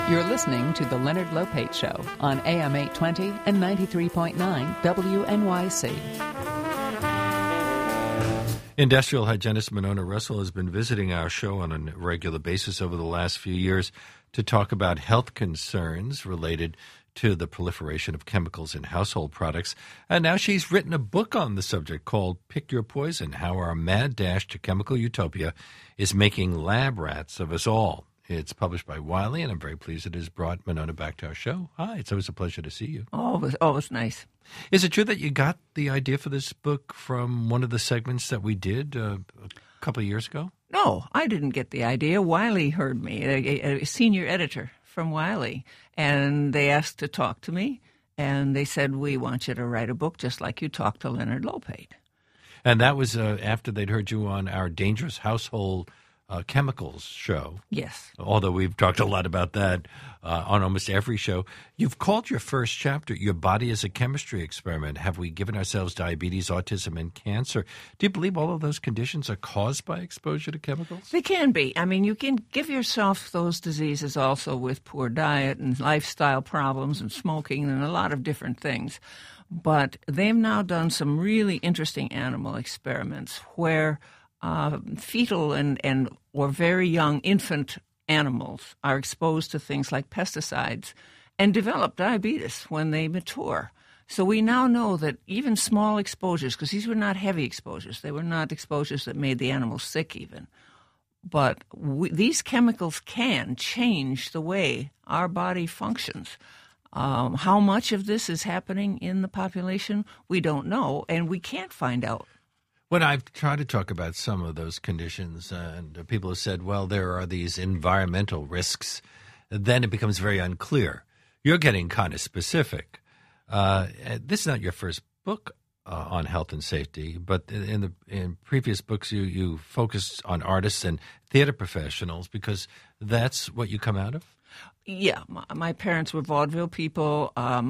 You're listening to The Leonard Lopate Show on AM 820 and 93.9 WNYC. Industrial hygienist Monona Russell has been visiting our show on a regular basis over the last few years to talk about health concerns related to the proliferation of chemicals in household products. And now she's written a book on the subject called Pick Your Poison, How Our Mad Dash to Chemical Utopia is Making Lab Rats of Us All. It's published by Wiley, and I'm very pleased it has brought Monona back to our show. Hi, it's always a pleasure to see you. Always nice. Is it true that you got the idea for this book from one of the segments that we did a couple of years ago? No, I didn't get the idea. Wiley heard me, a senior editor from Wiley, and they asked to talk to me, and they said, we want you to write a book just like you talked to Leonard Lopate. And that was after they'd heard you on our Dangerous Household Chemicals show. Yes. Although we've talked a lot about that on almost every show. You've called your first chapter, Your Body is a Chemistry Experiment. Have we given ourselves diabetes, autism, and cancer? Do you believe all of those conditions are caused by exposure to chemicals? They can be. I mean, you can give yourself those diseases also with poor diet and lifestyle problems and smoking and a lot of different things. But they've now done some really interesting animal experiments where fetal and or very young infant animals are exposed to things like pesticides and develop diabetes when they mature. So we now know that even small exposures, because these were not heavy exposures, they were not exposures that made the animals sick even, but these chemicals can change the way our body functions. How much of this is happening in the population, we don't know, and we can't find out. When I've tried to talk about some of those conditions, and people have said, well, there are these environmental risks, then it becomes very unclear. You're getting kind of specific. This is not your first book on health and safety, but in previous books you focused on artists and theater professionals because that's what you come out of? Yeah, my parents were vaudeville people.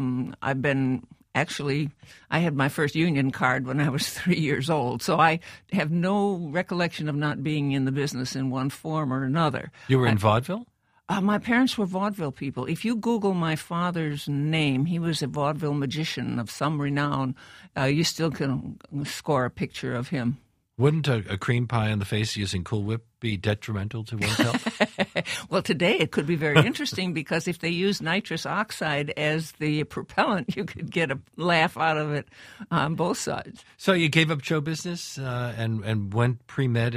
Actually, I had my first union card when I was 3 years old, so I have no recollection of not being in the business in one form or another. You were in vaudeville? My parents were vaudeville people. If you Google my father's name, he was a vaudeville magician of some renown. You still can score a picture of him. Wouldn't a cream pie in the face using Cool Whip be detrimental to one's health? Well, today it could be very interesting because if they use nitrous oxide as the propellant, you could get a laugh out of it on both sides. So you gave up show business and went pre-med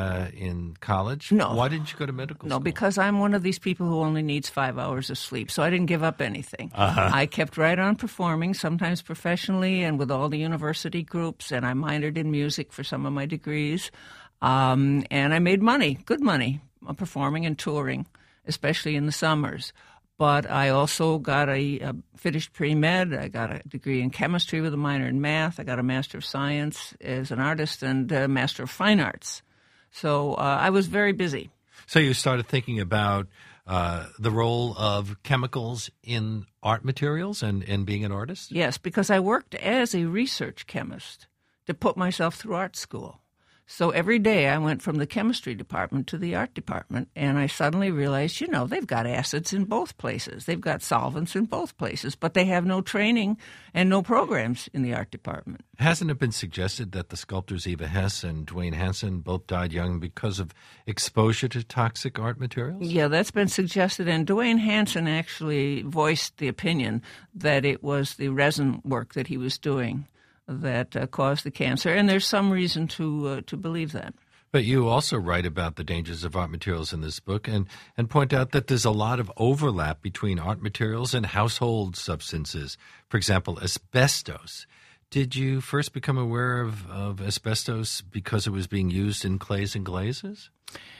in college? No. Why didn't you go to medical school? No, because I'm one of these people who only needs 5 hours of sleep, so I didn't give up anything. I kept right on performing, sometimes professionally and with all the university groups, and I minored in music for some of my degrees. And I made money, good money, performing and touring, especially in the summers. But I also got a finished pre-med. I got a degree in chemistry with a minor in math. I got a Master of Science as an artist and a Master of Fine Arts. So I was very busy. So you started thinking about the role of chemicals in art materials and being an artist? Yes, because I worked as a research chemist to put myself through art school. So every day I went from the chemistry department to the art department, and I suddenly realized, they've got acids in both places. They've got solvents in both places, but they have no training and no programs in the art department. Hasn't it been suggested that the sculptors Eva Hess and Dwayne Hansen both died young because of exposure to toxic art materials? Yeah, that's been suggested, and Dwayne Hansen actually voiced the opinion that it was the resin work that he was doing that caused the cancer, and there's some reason to believe that. But you also write about the dangers of art materials in this book and point out that there's a lot of overlap between art materials and household substances. For example, asbestos. Did you first become aware of asbestos because it was being used in clays and glazes?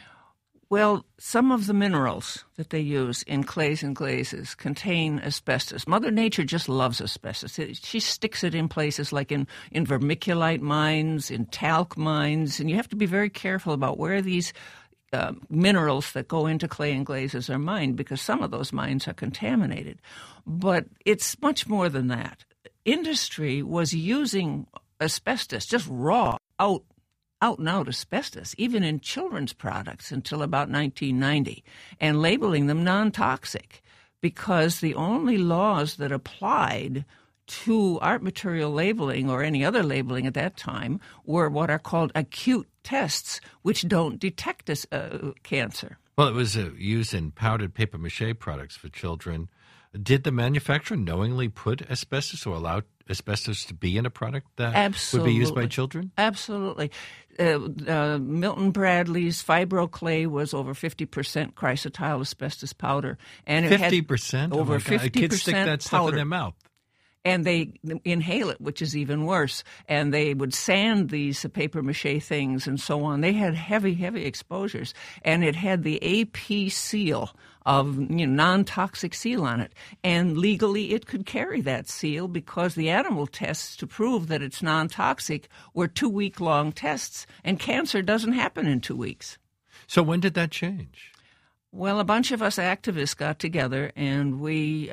Well, some of the minerals that they use in clays and glazes contain asbestos. Mother Nature just loves asbestos. She sticks it in places like in vermiculite mines, in talc mines, and you have to be very careful about where these minerals that go into clay and glazes are mined because some of those mines are contaminated. But it's much more than that. Industry was using asbestos, just raw, out and out asbestos, even in children's products until about 1990, and labeling them non-toxic. because the only laws that applied to art material labeling or any other labeling at that time were what are called acute tests, which don't detect cancer. Well, it was used in powdered papier-mâché products for children. Did the manufacturer knowingly put asbestos or allow asbestos to be in a product that would be used by children? Absolutely. Milton Bradley's FibroClay was over 50% chrysotile asbestos powder. And it 50%? Over 50% kids stick that stuff in their mouth. And they inhale it, which is even worse. And they would sand these papier-mâché things and so on. They had heavy, heavy exposures. And it had the AP seal of non-toxic seal on it. And legally it could carry that seal because the animal tests to prove that it's non-toxic were 2-week-long tests. And cancer doesn't happen in 2 weeks. So when did that change? Well, a bunch of us activists got together and we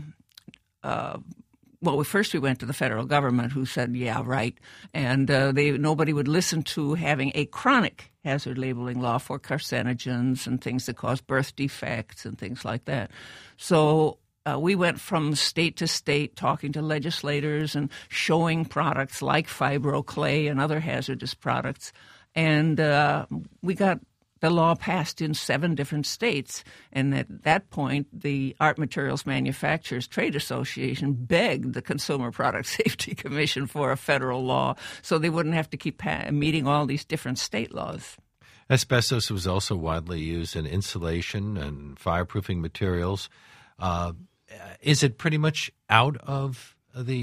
first we went to the federal government, who said, yeah, right. And nobody would listen to having a chronic hazard labeling law for carcinogens and things that cause birth defects and things like that. So we went from state to state talking to legislators and showing products like FibroClay and other hazardous products. And we got the law passed in 7 different states, and at that point, the Art Materials Manufacturers Trade Association begged the Consumer Product Safety Commission for a federal law so they wouldn't have to keep meeting all these different state laws. Asbestos was also widely used in insulation and fireproofing materials. Is it pretty much out of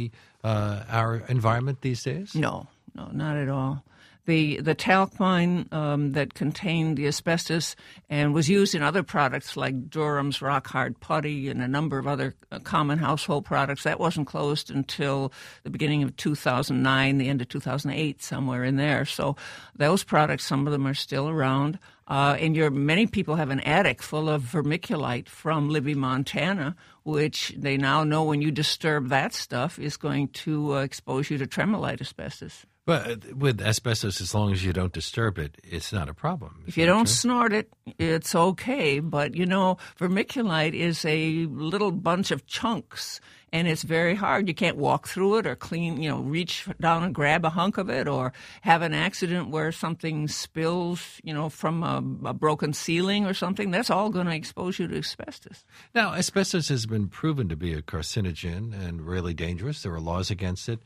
our environment these days? No, not at all. The talc mine that contained the asbestos and was used in other products like Durham's Rock Hard Putty and a number of other common household products, that wasn't closed until the beginning of 2009, the end of 2008, somewhere in there. So those products, some of them are still around. And many people have an attic full of vermiculite from Libby, Montana, which they now know when you disturb that stuff is going to expose you to tremolite asbestos. But with asbestos, as long as you don't disturb it, it's not a problem. If you don't snort it, it's okay. But, vermiculite is a little bunch of chunks, and it's very hard. You can't walk through it or reach down and grab a hunk of it or have an accident where something spills, from a broken ceiling or something. That's all going to expose you to asbestos. Now, asbestos has been proven to be a carcinogen and really dangerous. There are laws against it.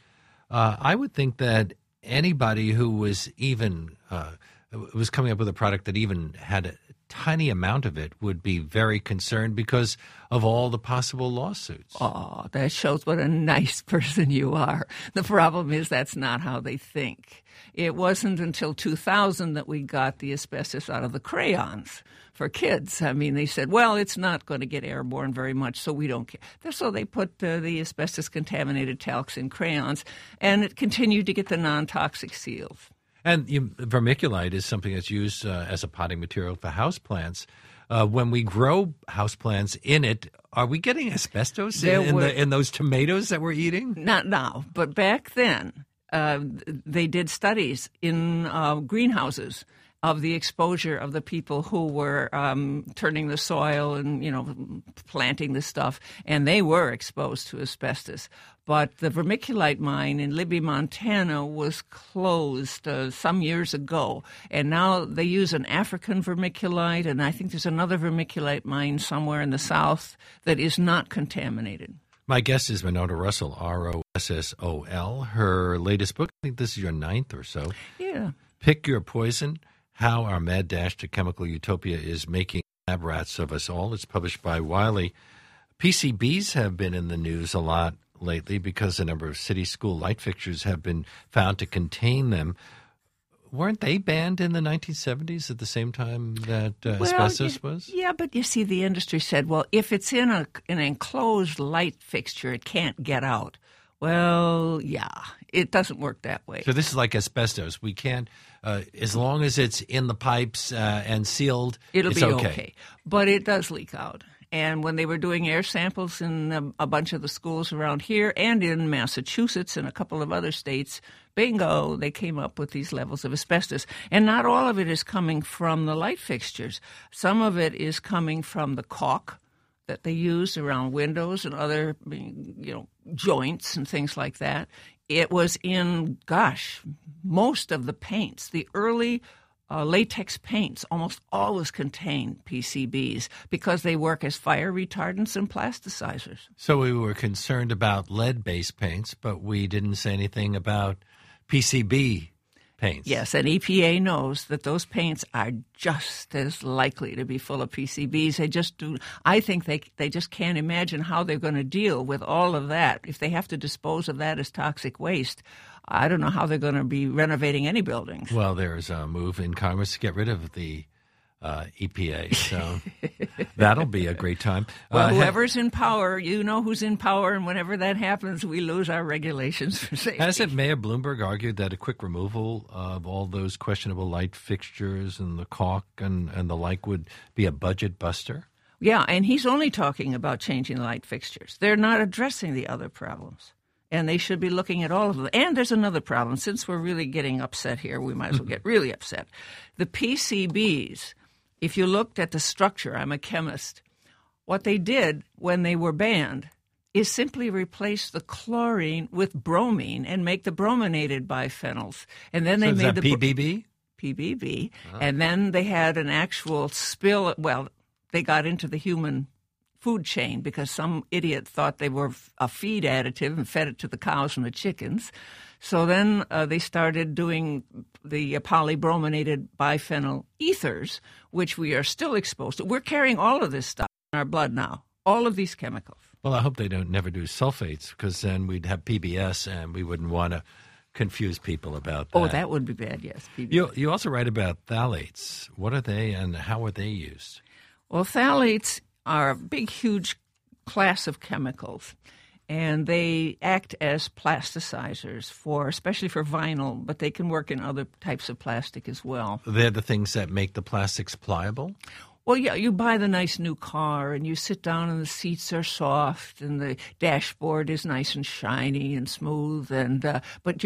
I would think that anybody who was even was coming up with a product that even had a tiny amount of it would be very concerned because of all the possible lawsuits. Oh, that shows what a nice person you are. The problem is that's not how they think. It wasn't until 2000 that we got the asbestos out of the crayons for kids. I mean, they said, well, it's not going to get airborne very much, so we don't care. So they put the asbestos-contaminated talcs in crayons, and it continued to get the non-toxic seals. And vermiculite is something that's used as a potting material for houseplants. When we grow houseplants in it, are we getting asbestos in those tomatoes that we're eating? Not now, but back then they did studies in greenhouses of the exposure of the people who were turning the soil and, planting the stuff, and they were exposed to asbestos. But the vermiculite mine in Libby, Montana was closed some years ago, and now they use an African vermiculite, and I think there's another vermiculite mine somewhere in the south that is not contaminated. My guest is Winona Russell, Rossol. Her latest book, I think this is your 9th or so. Yeah. Pick Your Poison, How Our Mad Dash to Chemical Utopia is Making Lab Rats of Us All. It's published by Wiley. PCBs have been in the news a lot lately because a number of city school light fixtures have been found to contain them. Weren't they banned in the 1970s at the same time that asbestos was? Yeah, but you see, the industry said, well, if it's in an enclosed light fixture, it can't get out. Well, yeah, it doesn't work that way. So this is like asbestos. We can't, as long as it's in the pipes and sealed, it's be okay. But it does leak out. And when they were doing air samples in a bunch of the schools around here and in Massachusetts and a couple of other states, bingo, they came up with these levels of asbestos. And not all of it is coming from the light fixtures. Some of it is coming from the caulk that they used around windows and other, joints and things like that. It was in, most of the paints. The early latex paints almost always contain PCBs because they work as fire retardants and plasticizers. So we were concerned about lead-based paints, but we didn't say anything about PCB paints. Yes, and EPA knows that those paints are just as likely to be full of PCBs. They just do. I think they just can't imagine how they're going to deal with all of that. If they have to dispose of that as toxic waste, I don't know how they're going to be renovating any buildings. Well, there's a move in Congress to get rid of the EPA, so that'll be a great time. Well, whoever's in power, you know who's in power, and whenever that happens, we lose our regulations for safety. Hasn't Mayor Bloomberg argued that a quick removal of all those questionable light fixtures and the caulk and the like would be a budget buster? Yeah, and he's only talking about changing light fixtures. They're not addressing the other problems. And they should be looking at all of them. And there's another problem. Since we're really getting upset here, we might as well get really upset. The PCBs, if you looked at the structure, I'm a chemist, what they did when they were banned is simply replace the chlorine with bromine and make the brominated biphenyls. And then they made the PBB? PBB. Oh. And then they had an actual spill. Well, they got into the human food chain because some idiot thought they were a feed additive and fed it to the cows and the chickens. So then they started doing the polybrominated biphenyl ethers, which we are still exposed to. We're carrying all of this stuff in our blood now, all of these chemicals. Well, I hope they don't never do sulfates because then we'd have PBS and we wouldn't want to confuse people about that. Oh, that would be bad, yes. PBS. You also write about phthalates. What are they and how are they used? Well, phthalates are a big, huge class of chemicals, and they act as plasticizers especially for vinyl, but they can work in other types of plastic as well. They're the things that make the plastics pliable? Well, yeah, you buy the nice new car and you sit down and the seats are soft and the dashboard is nice and shiny and smooth. But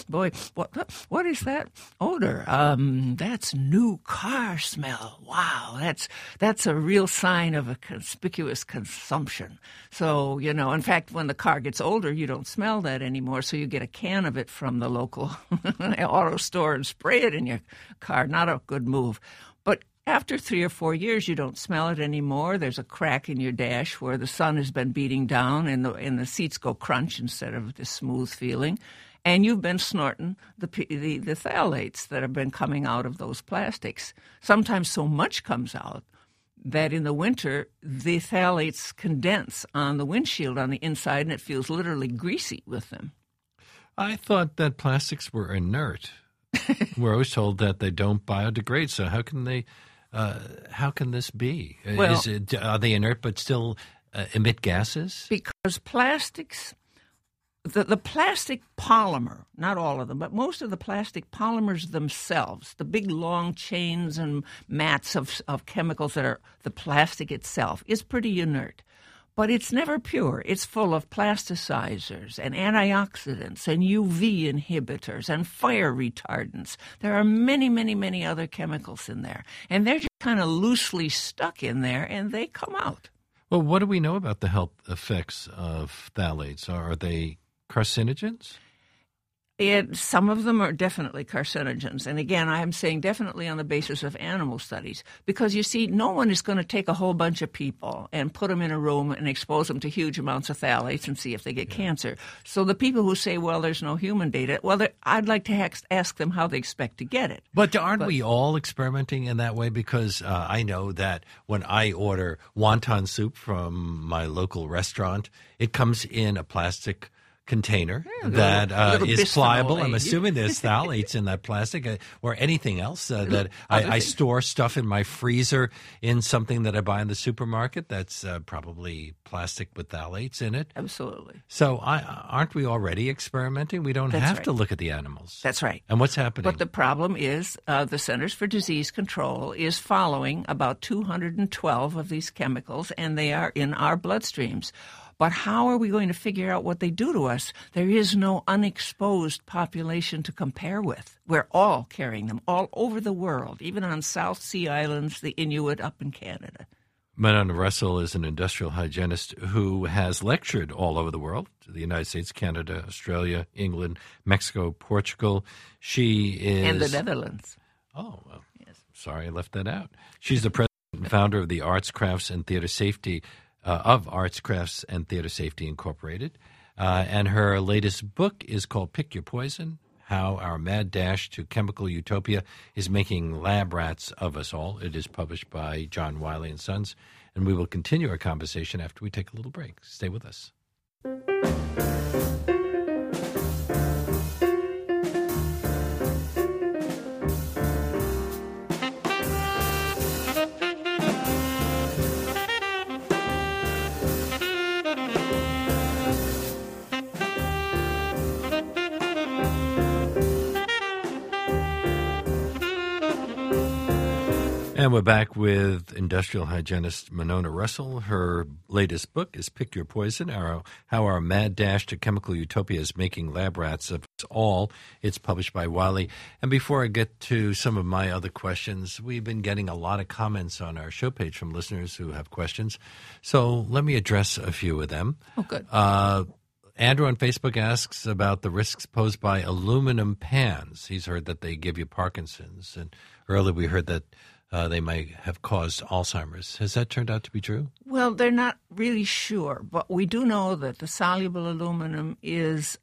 what is that odor? That's new car smell. Wow, that's a real sign of a conspicuous consumption. So, in fact, when the car gets older, you don't smell that anymore. So you get a can of it from the local auto store and spray it in your car. Not a good move. But after 3 or 4 years, you don't smell it anymore. There's a crack in your dash where the sun has been beating down and the seats go crunch instead of this smooth feeling. And you've been snorting the phthalates that have been coming out of those plastics. Sometimes so much comes out that in the winter, the phthalates condense on the windshield on the inside and it feels literally greasy with them. I thought that plastics were inert. We're always told that they don't biodegrade. So how can they? How can this be? Well, Are they inert but still emit gases? Because plastics, the plastic polymer, not all of them, but most of the plastic polymers themselves, the big long chains and mats of chemicals that are the plastic itself, is pretty inert. But it's never pure. It's full of plasticizers and antioxidants and UV inhibitors and fire retardants. There are many, many, many other chemicals in there. And they're just kind of loosely stuck in there, and they come out. Well, what do we know about the health effects of phthalates? Are they carcinogens? Some of them are definitely carcinogens. And again, I'm saying definitely on the basis of animal studies. Because, you see, no one is going to take a whole bunch of people and put them in a room and expose them to huge amounts of phthalates and see if they get cancer. So the people who say, well, there's no human data, well, I'd like to ask them how they expect to get it. But aren't we all experimenting in that way? Because I know that when I order wonton soup from my local restaurant, it comes in a plastic container that is pliable. I'm assuming there's phthalates in that plastic or anything else that I store stuff in my freezer in something that I buy in the supermarket that's probably plastic with phthalates in it. Absolutely. So aren't we already experimenting? We don't have to look at the animals. That's right. And what's happening? But the problem is the Centers for Disease Control is following about 212 of these chemicals, and they are in our bloodstreams. But how are we going to figure out what they do to us? There is no unexposed population to compare with. We're all carrying them all over the world, even on South Sea Islands, the Inuit up in Canada. Monona Russell is an industrial hygienist who has lectured all over the world, the United States, Canada, Australia, England, Mexico, Portugal. She is... And the Netherlands. Oh, well, yes. Sorry I left that out. She's the president and founder of the Arts, Crafts, and Theater Safety, Arts, Crafts, and Theater Safety Incorporated. And her latest book is called Pick Your Poison, How Our Mad Dash to Chemical Utopia is Making Lab Rats of Us All. It is published by John Wiley & Sons. And we will continue our conversation after we take a little break. Stay with us. And we're back with industrial hygienist Monona Russell. Her latest book is Pick Your Poison, How Our Mad Dash to Chemical Utopia is Making Lab Rats of Us All. It's published by Wiley. And before I get to some of my other questions, we've been getting a lot of comments on our show page from listeners who have questions. So let me address a few of them. Oh, good. Andrew on Facebook asks about the risks posed by aluminum pans. He's heard that they give you Parkinson's. And earlier we heard that they might have caused Alzheimer's. Has that turned out to be true? Well, they're not really sure, but we do know that the soluble aluminum is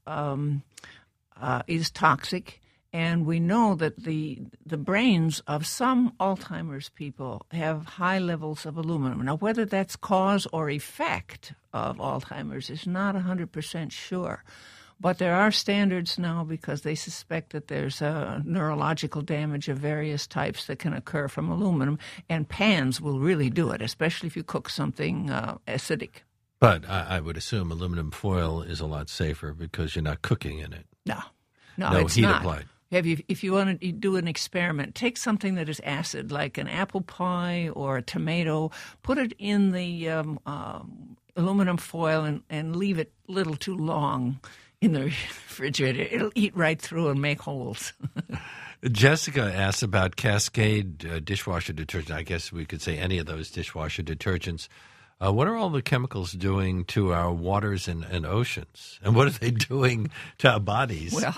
toxic, and we know that the brains of some Alzheimer's people have high levels of aluminum. Now, whether that's cause or effect of Alzheimer's is not 100% sure. But there are standards now because they suspect that there's neurological damage of various types that can occur from aluminum, and pans will really do it, especially if you cook something acidic. But I would assume aluminum foil is a lot safer because you're not cooking in it. No, it's heat not. Applied. If you want to do an experiment, take something that is acid, like an apple pie or a tomato, put it in the aluminum foil and leave it a little too long in the refrigerator. It'll eat right through and make holes. Jessica asks about Cascade dishwasher detergent. I guess we could say any of those dishwasher detergents. What are all the chemicals doing to our waters and oceans? And what are they doing to our bodies? Well,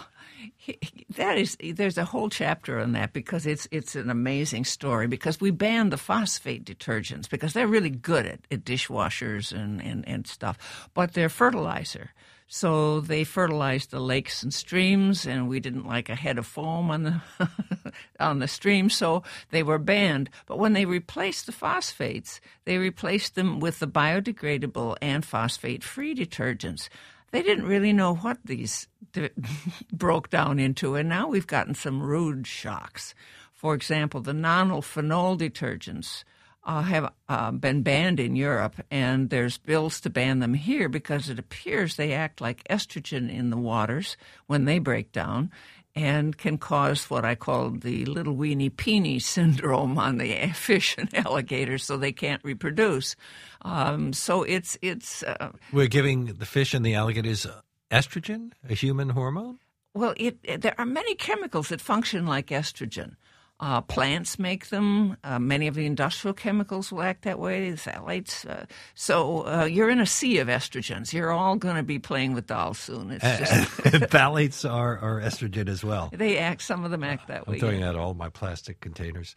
there's a whole chapter on that because it's an amazing story, because we banned the phosphate detergents because they're really good at dishwashers and stuff, but they're fertilizer. So they fertilized the lakes and streams, and we didn't like a head of foam on the on the stream, so they were banned. But when they replaced the phosphates, they replaced them with the biodegradable and phosphate-free detergents. They didn't really know what these broke down into, and now we've gotten some rude shocks. For example, the nonylphenol detergents have been banned in Europe, and there's bills to ban them here because it appears they act like estrogen in the waters when they break down and can cause what I call the little weeny peeny syndrome on the fish and alligators, so they can't reproduce. So it's we're giving the fish and the alligators estrogen, a human hormone? Well, there are many chemicals that function like estrogen. Plants make them. Many of the industrial chemicals will act that way, the phthalates. So you're in a sea of estrogens. You're all going to be playing with dolls soon. It's just phthalates are estrogen as well. Some of them act that way. I'm throwing out all my plastic containers.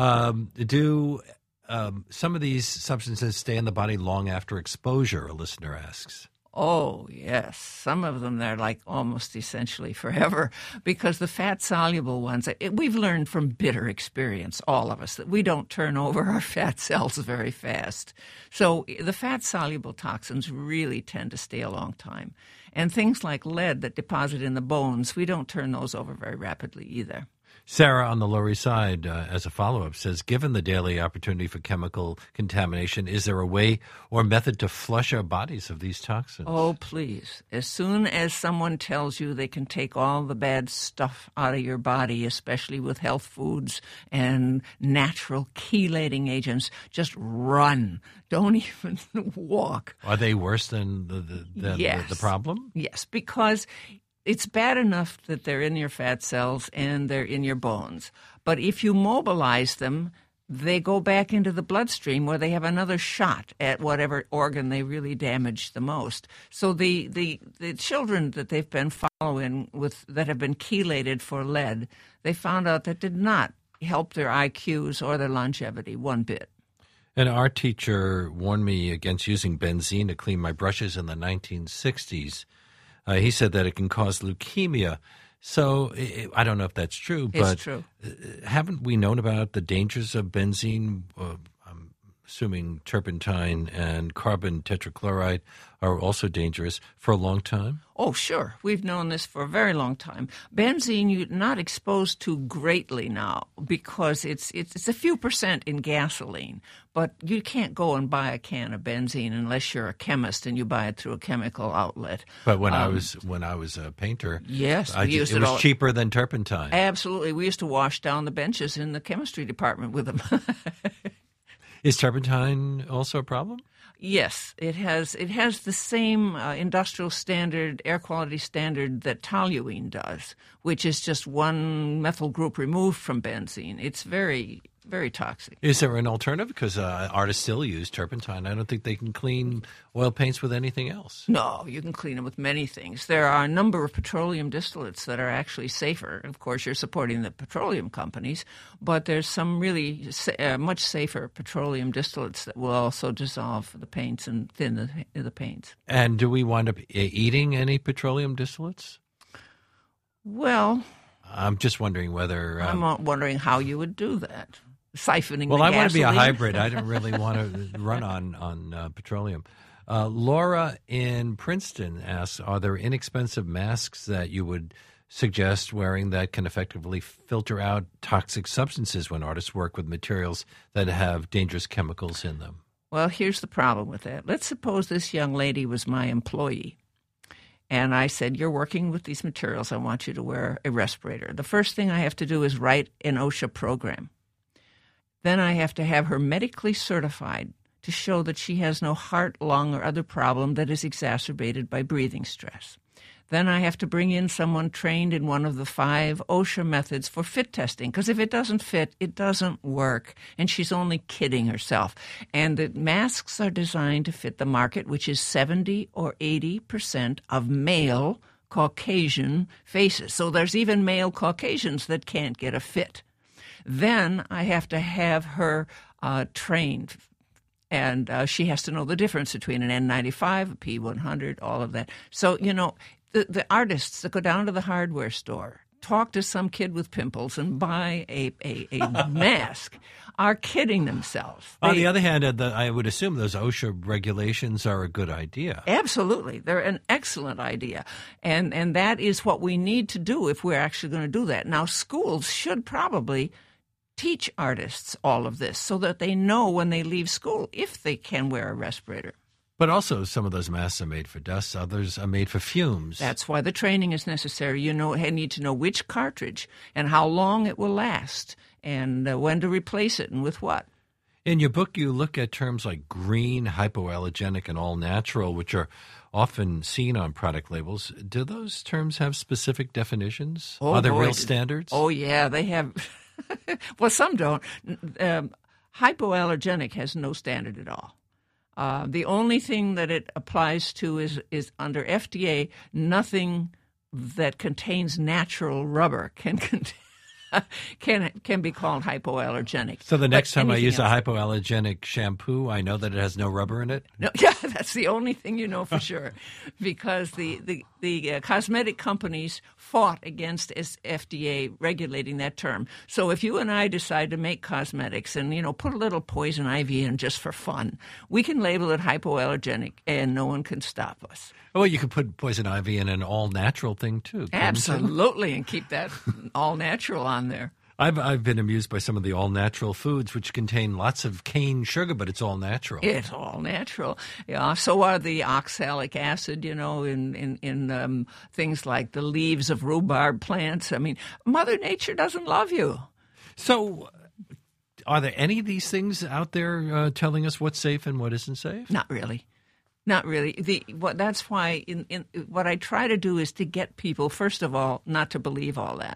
Do some of these substances stay in the body long after exposure, a listener asks? Oh, yes. Some of them, they're like almost essentially forever, because the fat-soluble ones, we've learned from bitter experience, all of us, that we don't turn over our fat cells very fast. So the fat-soluble toxins really tend to stay a long time. And things like lead that deposit in the bones, we don't turn those over very rapidly either. Sarah on the Lower East Side, as a follow-up, says, given the daily opportunity for chemical contamination, is there a way or method to flush our bodies of these toxins? Oh, please. As soon as someone tells you they can take all the bad stuff out of your body, especially with health foods and natural chelating agents, just run. Don't even walk. Are they worse than the problem? Yes, because it's bad enough that they're in your fat cells and they're in your bones. But if you mobilize them, they go back into the bloodstream where they have another shot at whatever organ they really damaged the most. So the children that they've been following that have been chelated for lead, they found out that did not help their IQs or their longevity one bit. An art teacher warned me against using benzene to clean my brushes in the 1960s. He said that it can cause leukemia. So I don't know if that's true, but it's true. Haven't we known about the dangers of benzene? I'm assuming turpentine and carbon tetrachloride are also dangerous for a long time? Oh, sure. We've known this for a very long time. Benzene you're not exposed to greatly now because it's a few percent in gasoline. But you can't go and buy a can of benzene unless you're a chemist and you buy it through a chemical outlet. But when I was a painter, yes, it was cheaper than turpentine. Absolutely. We used to wash down the benches in the chemistry department with them. Is turpentine also a problem? Yes, it has the same industrial standard, air quality standard that toluene does, which is just one methyl group removed from benzene. It's very, very toxic. Is there an alternative? Because artists still use turpentine. I don't think they can clean oil paints with anything else. No, you can clean them with many things. There are a number of petroleum distillates that are actually safer. Of course, you're supporting the petroleum companies, but there's some really much safer petroleum distillates that will also dissolve the paints and thin the paints. And do we wind up eating any petroleum distillates? Well, I'm just wondering whether... I'm wondering how you would do that. Siphoning Well, the I gasoline. want to be a hybrid. I don't really want to run on petroleum. Laura in Princeton asks, are there inexpensive masks that you would suggest wearing that can effectively filter out toxic substances when artists work with materials that have dangerous chemicals in them? Well, here's the problem with that. Let's suppose this young lady was my employee. And I said, you're working with these materials. I want you to wear a respirator. The first thing I have to do is write an OSHA program. Then I have to have her medically certified to show that she has no heart, lung, or other problem that is exacerbated by breathing stress. Then I have to bring in someone trained in one of the 5 OSHA methods for fit testing, because if it doesn't fit, it doesn't work, and she's only kidding herself. And the masks are designed to fit the market, which is 70 or 80% of male Caucasian faces. So there's even male Caucasians that can't get a fit. Then I have to have her trained, and she has to know the difference between an N95, a P100, all of that. So, the artists that go down to the hardware store, talk to some kid with pimples and buy a mask are kidding themselves. On the other hand, I would assume those OSHA regulations are a good idea. Absolutely. They're an excellent idea. And that is what we need to do if we're actually going to do that. Now, schools should probably teach artists all of this so that they know when they leave school if they can wear a respirator. But also some of those masks are made for dust, others are made for fumes. That's why the training is necessary. You need to know which cartridge and how long it will last and when to replace it and with what. In your book, you look at terms like green, hypoallergenic, and all-natural, which are often seen on product labels. Do those terms have specific definitions? Oh, are there boy. real standards? Oh, yeah, they have. Well, some don't. Hypoallergenic has no standard at all. The only thing that it applies to is under FDA, nothing that contains natural rubber can be called hypoallergenic. So the next time I use a else, hypoallergenic shampoo, I know that it has no rubber in it? No, yeah, that's the only thing you know for sure, because the cosmetic companies fought against FDA regulating that term. So if you and I decide to make cosmetics and put a little poison ivy in just for fun, we can label it hypoallergenic, and no one can stop us. Well, you could put poison ivy in an all-natural thing too. Absolutely, and keep that all natural on there. I've been amused by some of the all-natural foods, which contain lots of cane sugar, but it's all natural. It's all natural. Yeah. So are the oxalic acid, in things like the leaves of rhubarb plants. I mean, Mother Nature doesn't love you. So are there any of these things out there telling us what's safe and what isn't safe? Not really. Not really. That's why what I try to do is to get people, first of all, not to believe all that.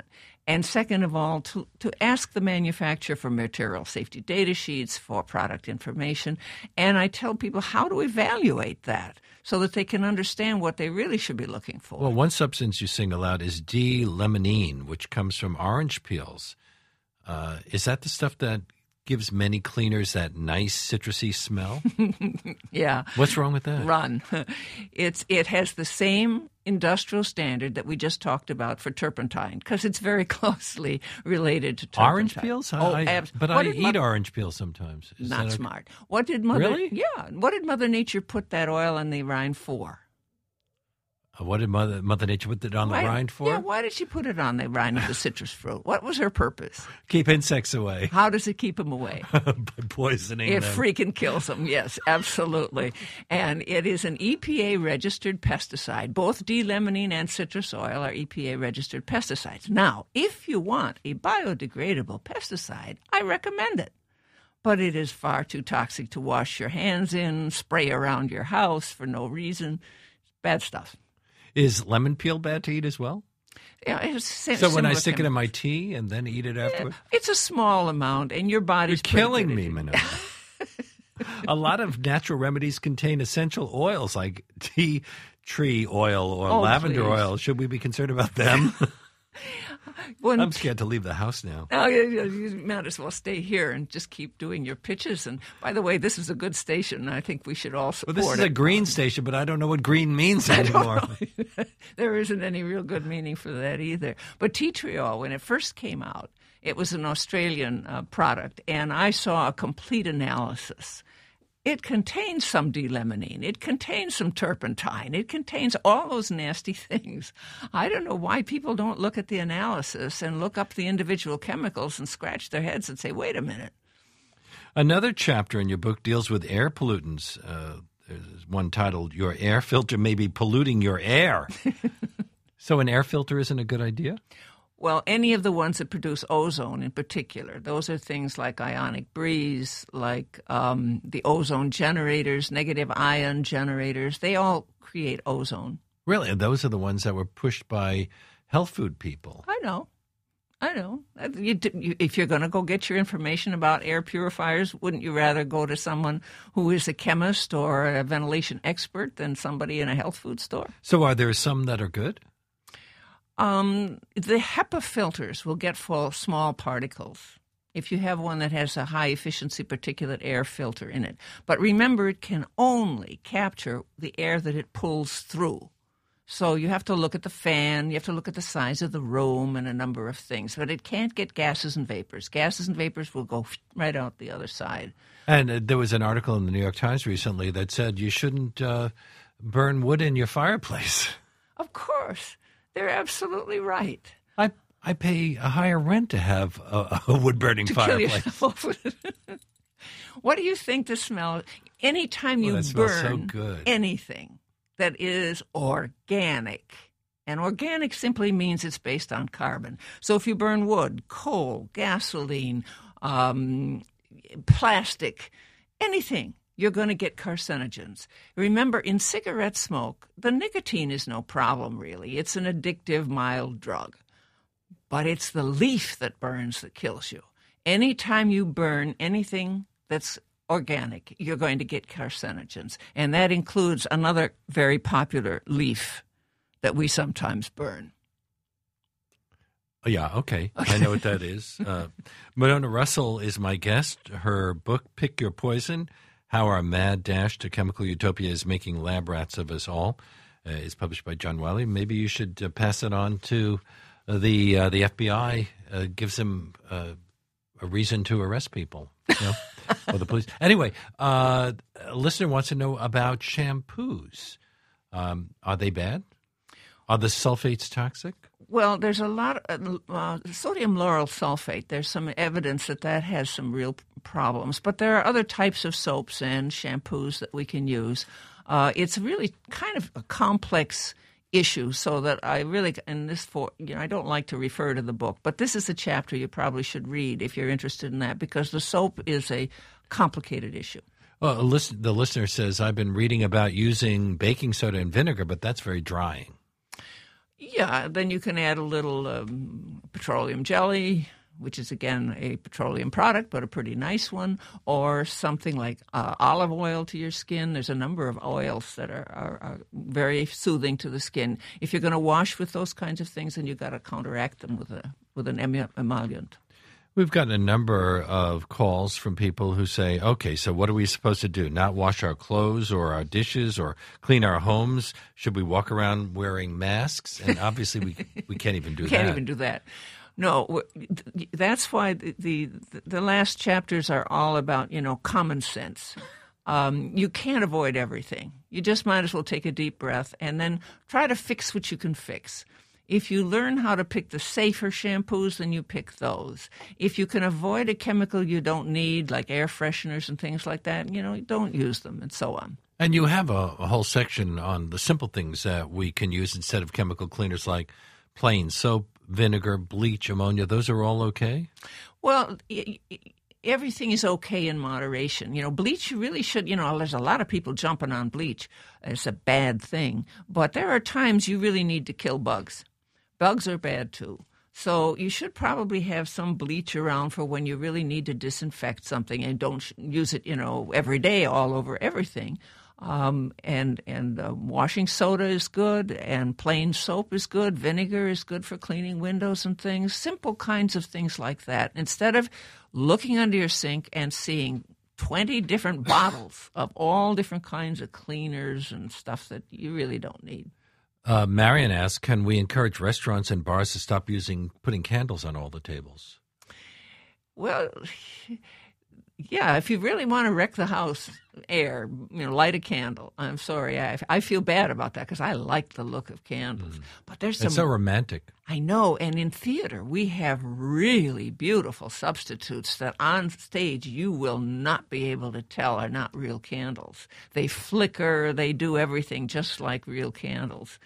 And second of all, to ask the manufacturer for material safety data sheets, for product information. And I tell people how to evaluate that so that they can understand what they really should be looking for. Well, one substance you single out is D-limonene, which comes from orange peels. Is that the stuff that gives many cleaners that nice citrusy smell? Yeah. What's wrong with that? Run. It has the same industrial standard that we just talked about for turpentine because it's very closely related to turpentine. Orange peels? But I eat orange peels sometimes. Is not that smart. What did Mother? Really? Yeah. What did Mother Nature put that oil in the rind for? What did Mother Nature put it on the rind for? Yeah, why did she put it on the rind of the citrus fruit? What was her purpose? Keep insects away. How does it keep them away? By poisoning them. It freaking kills them, yes, absolutely. And it is an EPA-registered pesticide. Both D-limonene and citrus oil are EPA-registered pesticides. Now, if you want a biodegradable pesticide, I recommend it. But it is far too toxic to wash your hands in, spray around your house for no reason. Bad stuff. Is lemon peel bad to eat as well? Yeah, it's so when I stick it in my tea and then eat it afterwards? It's a small amount, and your body's You're killing me, Manona. A lot of natural remedies contain essential oils like tea tree oil or lavender oil. Should we be concerned about them? I'm scared to leave the house now. Oh, you might as well stay here and just keep doing your pitches. And by the way, this is a good station. I think we should all support it. Well, this is a green station, but I don't know what green means anymore. There isn't any real good meaning for that either. But tea tree oil, when it first came out, it was an Australian product, and I saw a complete analysis. It contains some D-limonene. It contains some turpentine. It contains all those nasty things. I don't know why people don't look at the analysis and look up the individual chemicals and scratch their heads and say, wait a minute. Another chapter in your book deals with air pollutants. There's one titled, Your Air Filter May Be Polluting Your Air. So an air filter isn't a good idea? Well, any of the ones that produce ozone in particular, those are things like ionic breeze, like the ozone generators, negative ion generators. They all create ozone. Really? And those are the ones that were pushed by health food people. I know. If you're going to go get your information about air purifiers, wouldn't you rather go to someone who is a chemist or a ventilation expert than somebody in a health food store? So are there some that are good? The HEPA filters will get full small particles if you have one that has a high-efficiency particulate air filter in it. But remember, it can only capture the air that it pulls through. So you have to look at the fan, you have to look at the size of the room and a number of things. But it can't get gases and vapors. Gases and vapors will go right out the other side. And there was an article in the New York Times recently that said you shouldn't burn wood in your fireplace. Of course. They're absolutely right. I pay a higher rent to have a wood-burning fireplace. What do you think the smell? Anytime you burn anything that is organic, and organic simply means it's based on carbon. So if you burn wood, coal, gasoline, plastic, anything, you're going to get carcinogens. Remember, in cigarette smoke, the nicotine is no problem, really. It's an addictive, mild drug. But it's the leaf that burns that kills you. Anytime you burn anything that's organic, you're going to get carcinogens. And that includes another very popular leaf that we sometimes burn. Yeah, okay. I know what that is. Manona Russell is my guest. Her book, Pick Your Poison, How Our Mad Dash to Chemical Utopia is Making Lab Rats of Us All, is published by John Wiley. Maybe you should pass it on to the FBI. Gives them a reason to arrest people, or the police. Anyway, a listener wants to know about shampoos. Are they bad? Are the sulfates toxic? Well, there's a lot of sodium lauryl sulfate. There's some evidence that has some real problems. But there are other types of soaps and shampoos that we can use. It's really kind of a complex issue, so that I really, I don't like to refer to the book, but this is a chapter you probably should read if you're interested in that, because the soap is a complicated issue. Well, the listener says, I've been reading about using baking soda and vinegar, but that's very drying. Yeah, then you can add a little petroleum jelly, which is, again, a petroleum product, but a pretty nice one, or something like olive oil to your skin. There's a number of oils that are very soothing to the skin. If you're going to wash with those kinds of things, then you've got to counteract them with an emollient. We've gotten a number of calls from people who say, okay, so what are we supposed to do? Not wash our clothes or our dishes or clean our homes? Should we walk around wearing masks? And obviously we can't even do that. Can't even do that. No, that's why the last chapters are all about, common sense. You can't avoid everything. You just might as well take a deep breath and then try to fix what you can fix. If you learn how to pick the safer shampoos, then you pick those. If you can avoid a chemical you don't need, like air fresheners and things like that, don't use them, and so on. And you have a whole section on the simple things that we can use instead of chemical cleaners, like plain soap, vinegar, bleach, ammonia. Those are all okay? Well, everything is okay in moderation. Bleach, you really should, there's a lot of people jumping on bleach. It's a bad thing. But there are times you really need to kill bugs. Bugs are bad, too. So you should probably have some bleach around for when you really need to disinfect something, and don't use it, every day all over everything. And washing soda is good, and plain soap is good. Vinegar is good for cleaning windows and things. Simple kinds of things like that. Instead of looking under your sink and seeing 20 different bottles of all different kinds of cleaners and stuff that you really don't need. Marion asks, can we encourage restaurants and bars to stop putting candles on all the tables? Well, yeah, if you really want to wreck the house air, light a candle. I'm sorry, I feel bad about that because I like the look of candles. But there's It's so romantic. I know, and in theater we have really beautiful substitutes that on stage you will not be able to tell are not real candles. They flicker, they do everything just like real candles.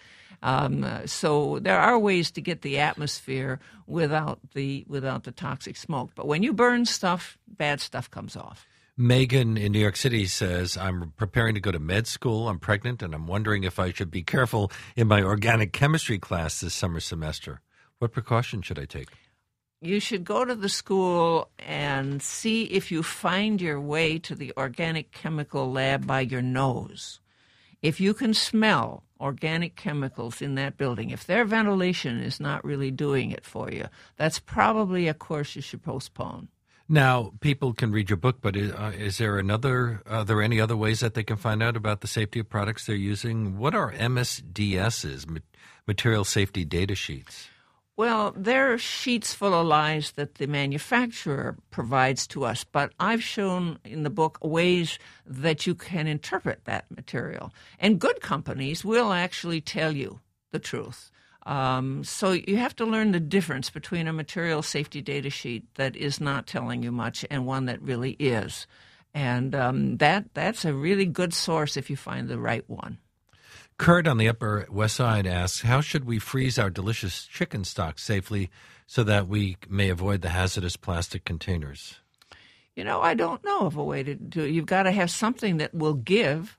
So there are ways to get the atmosphere without the toxic smoke. But when you burn stuff, bad stuff comes off. Megan in New York City says, I'm preparing to go to med school. I'm pregnant, and I'm wondering if I should be careful in my organic chemistry class this summer semester. What precautions should I take? You should go to the school and see if you find your way to the organic chemical lab by your nose. If you can smell organic chemicals in that building, if their ventilation is not really doing it for you, that's probably a course you should postpone. Now, people can read your book, but is there are there any other ways that they can find out about the safety of products they're using? What are MSDSs, material safety data sheets? Well, they're sheets full of lies that the manufacturer provides to us, but I've shown in the book ways that you can interpret that material. And good companies will actually tell you the truth. So you have to learn the difference between a material safety data sheet that is not telling you much and one that really is. And that's a really good source if you find the right one. Kurt on the Upper West Side asks, how should we freeze our delicious chicken stock safely so that we may avoid the hazardous plastic containers? I don't know of a way to do it. You've got to have something that will give,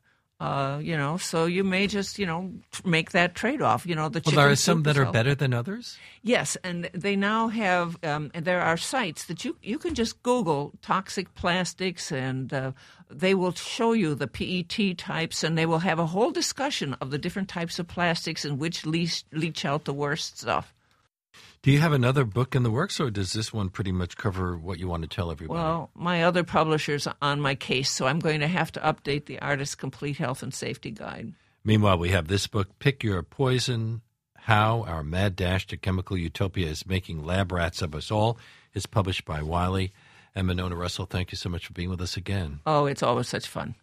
so you may just, make that trade-off. The chicken there are some that are healthy. Better than others? Yes, and they now have, and there are sites that you can just Google toxic plastics, and they will show you the PET types, and they will have a whole discussion of the different types of plastics and which leach out the worst stuff. Do you have another book in the works, or does this one pretty much cover what you want to tell everybody? Well, my other publisher's on my case, so I'm going to have to update the Artist's Complete Health and Safety Guide. Meanwhile, we have this book, Pick Your Poison, How Our Mad Dash to Chemical Utopia is Making Lab Rats of Us All. It's published by Wiley. And Monona Russell, thank you so much for being with us again. Oh, it's always such fun.